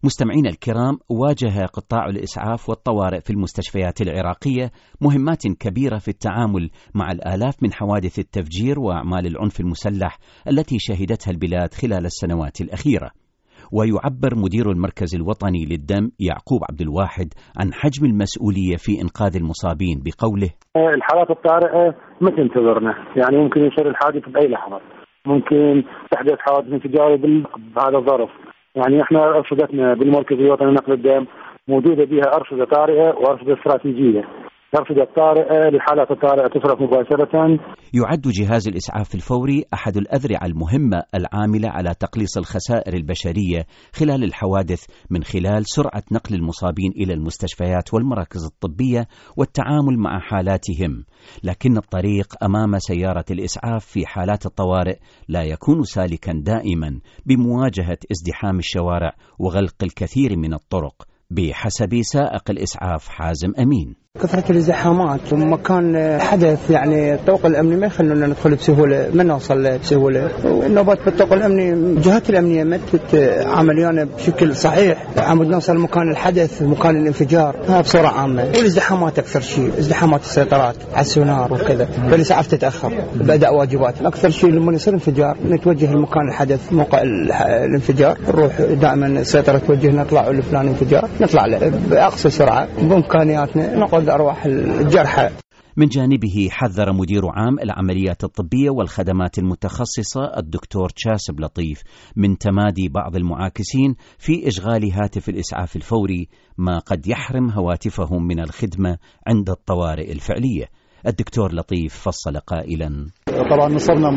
مستمعينا الكرام، واجه قطاع الإسعاف والطوارئ في المستشفيات العراقية مهمات كبيرة في التعامل مع الآلاف من حوادث التفجير وأعمال العنف المسلح التي شهدتها البلاد خلال السنوات الأخيرة. ويعبر مدير المركز الوطني للدم يعقوب عبد الواحد عن حجم المسؤولية في إنقاذ المصابين بقوله: الحالات الطارئة ما تنتظرنا، يعني ممكن يصير الحادث بأي لحظة، ممكن تحدث حوادث انفجار بهذا الظرف. يعني احنا أرصدتنا بالمركز الوطني لنقل الدم موجودة بها أرصدة طارئة وأرصدة استراتيجية. الأرصدة الطارئة للحالات الطارئة تصرف مباشرة. يعد جهاز الإسعاف الفوري أحد الأذرع المهمة العاملة على تقليص الخسائر البشرية خلال الحوادث من خلال سرعة نقل المصابين إلى المستشفيات والمراكز الطبية والتعامل مع حالاتهم. لكن الطريق أمام سيارة الإسعاف في حالات الطوارئ لا يكون سالكا دائما بمواجهة ازدحام الشوارع وغلق الكثير من الطرق، بحسب سائق الإسعاف حازم أمين. كثرة الازدحامات ومكان حدث، يعني الطرق الأمنية ما يخلونا ندخل بسهولة، ما نوصل بسهولة. والنوبات بالطرق الأمنية، الجهات الأمنية ما عمليانا بشكل صحيح عمود نوصل مكان الحدث ومكان الانفجار بصورة عامة. والازدحامات أكثر شيء، ازدحامات السيطرات على السونار وكذا، فالإسعاف تتأخر بأداء واجبات. أكثر شيء لما يصير انفجار نتوجه لمكان الحدث، موقع الانفجار، نروح دائما السيطرة توجه نطلع لفلان انفجار، نطلع له بأقصى سرعة بإمكانياتنا نقود أرواح الجرحى. من جانبه حذر مدير عام العمليات الطبية والخدمات المتخصصة الدكتور تشاسب لطيف من تمادي بعض المعاكسين في إشغال هاتف الإسعاف الفوري، ما قد يحرم هواتفهم من الخدمة عند الطوارئ الفعلية. الدكتور لطيف فصل قائلا: طبعا نصبنا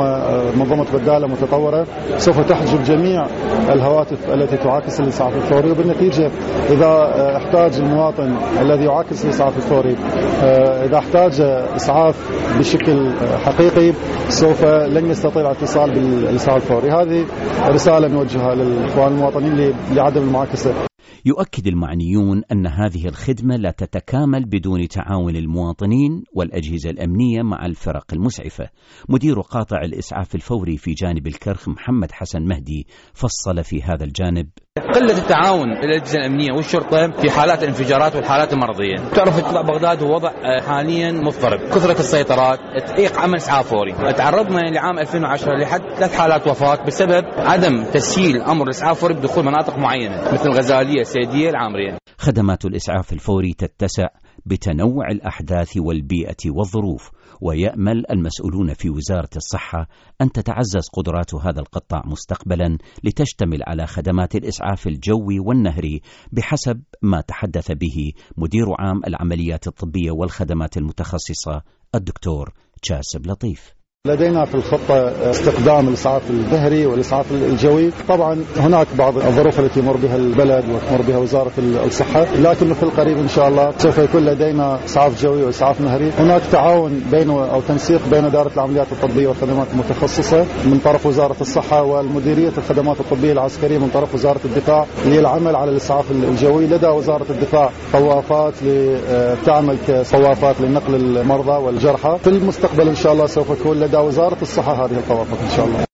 منظومة بدالة متطورة سوف تحجب جميع الهواتف التي تعاكس الإسعاف الفوري، وبالنتيجة إذا احتاج المواطن الذي يعاكس الإسعاف الفوري إذا احتاج إسعاف بشكل حقيقي سوف لن يستطيع الاتصال بالإسعاف الفوري. هذه رسالة نوجهها للإخوان المواطنين لعدم المعاكسة. يؤكد المعنيون أن هذه الخدمة لا تتكامل بدون تعاون المواطنين والأجهزة الأمنية مع الفرق المسعفة. مدير قاطع الإسعاف الفوري في جانب الكرخ محمد حسن مهدي فصل في هذا الجانب: قلة التعاون الأجهزة الأمنية والشرطة في حالات الانفجارات والحالات المرضية. تعرف اطلاع بغداد هو وضع حاليا مضطرب، كثرة السيطرات تعيق عمل إسعاف فوري. تعرضنا لعام 2010 لحد 3 حالات وفاة بسبب عدم تسهيل أمر الإسعاف الفوري بدخول مناطق معينة مثل الغزالية، السيدية، العامرية. خدمات الإسعاف الفوري تتسع بتنوع الأحداث والبيئة والظروف، ويأمل المسؤولون في وزارة الصحة أن تتعزز قدرات هذا القطاع مستقبلا لتشتمل على خدمات الإسعاف الجوي والنهري بحسب ما تحدث به مدير عام العمليات الطبية والخدمات المتخصصة الدكتور تشاسب لطيف. لدينا في الخطة استخدام الإسعاف البحري والإسعاف الجوي. طبعا هناك بعض الظروف التي يمر بها البلد وتمر بها وزارة الصحة، لكن في القريب إن شاء الله سوف يكون لدينا إسعاف جوي وإسعاف نهري. هناك تعاون أو تنسيق بين إدارة العمليات الطبية والخدمات المتخصصة من طرف وزارة الصحة والمديرية الخدمات الطبية العسكرية من طرف وزارة الدفاع للعمل على الإسعاف الجوي. لدى وزارة الدفاع طوافات تعمل كطوافات لنقل المرضى والجرحى. في المستقبل إن شاء الله سوف تكون لدى وزارة الصحة هذه الطوافات إن شاء الله.